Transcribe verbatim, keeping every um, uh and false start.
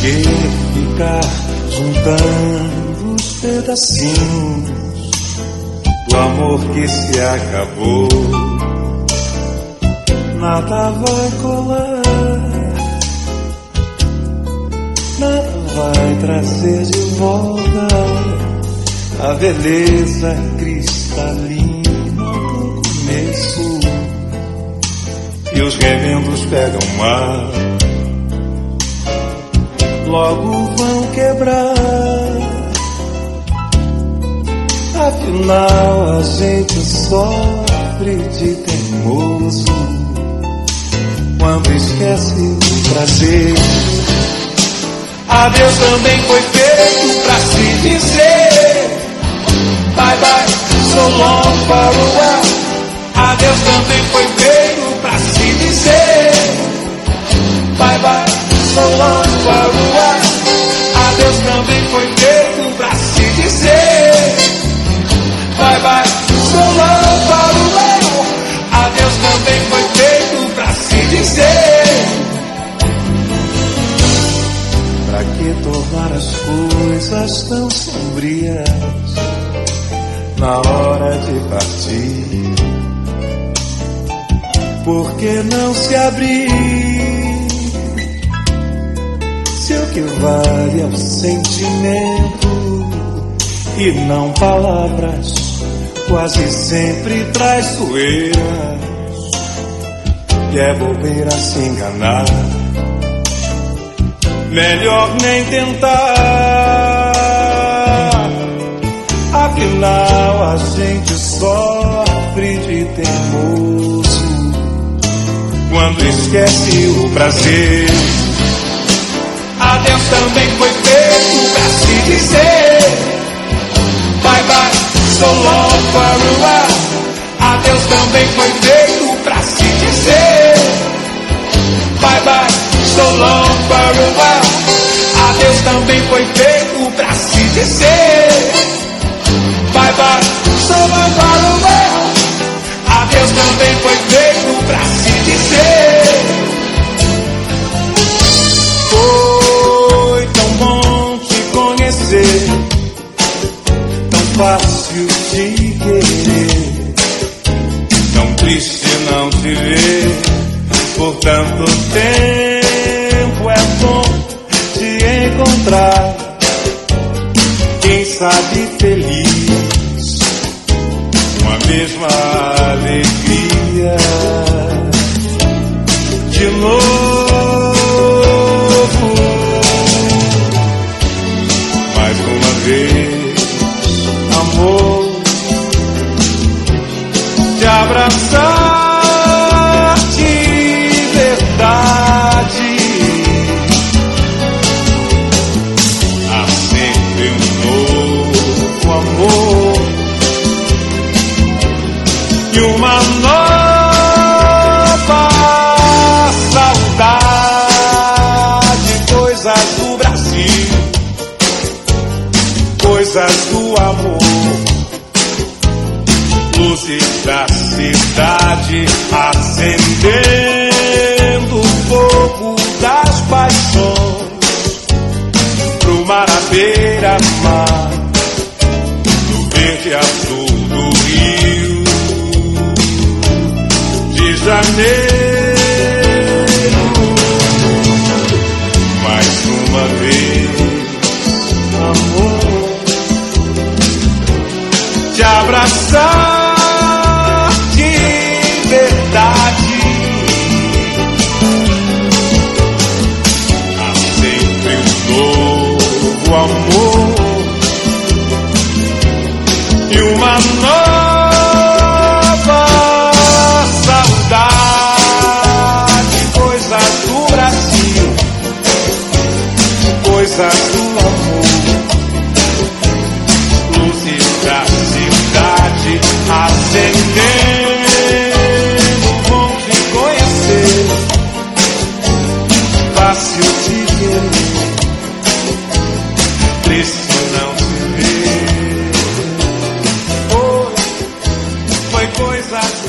que ficar juntando os pedacinhos do amor que se acabou? Nada vai colar, nada vai trazer de volta a beleza cristalina do começo. E os remendos pegam mar, logo vão quebrar. Afinal a gente sofre de teimoso quando esquece o prazer. Adeus também foi feito pra se dizer bye bye, so long, farewell. Adeus também foi feito pra se dizer bye bye, so long, farewell. Adeus também foi feito pra se dizer bye bye, so long, farewell. Adeus também foi feito pra se dizer. Pra que tornar as coisas tão sombrias na hora de partir? Por que não se abrir? Se o que vale é o sentimento e não palavras, quase sempre traiçoeiras. E é bobeira se enganar, melhor nem tentar. Afinal a gente sofre de teimoso quando esquece o prazer. Adeus também foi feito pra se dizer bye bye, so long, farewell. Adeus também foi feito pra se dizer bye bye, so long, farewell. Adeus também foi feito pra se dizer bye bye, so long, farewell. Adeus também foi feito pra se dizer. Foi tão bom te conhecer, tão fácil te querer, tão triste não te ver por tanto tempo. É bom te encontrar, quem sabe feliz, com a mesma alegria. De novo, mais uma vez, amor, te abraçar de verdade. Há sempre um novo amor e uma nova saudade. Coisas do Brasil, coisas do amor, luzes da cidade acendendo o fogo das paixões pro mar à beira-mar, no verde azul do Rio de Janeiro. Mais uma vez, amor, te abraçar de verdade. Há sempre um novo amor e uma nova saudade. Coisas do Brasil, coisas do amor, luzes da cidade acendendo. Bom te conhecer, fácil te querer, triste não te ver. Foi, foi coisas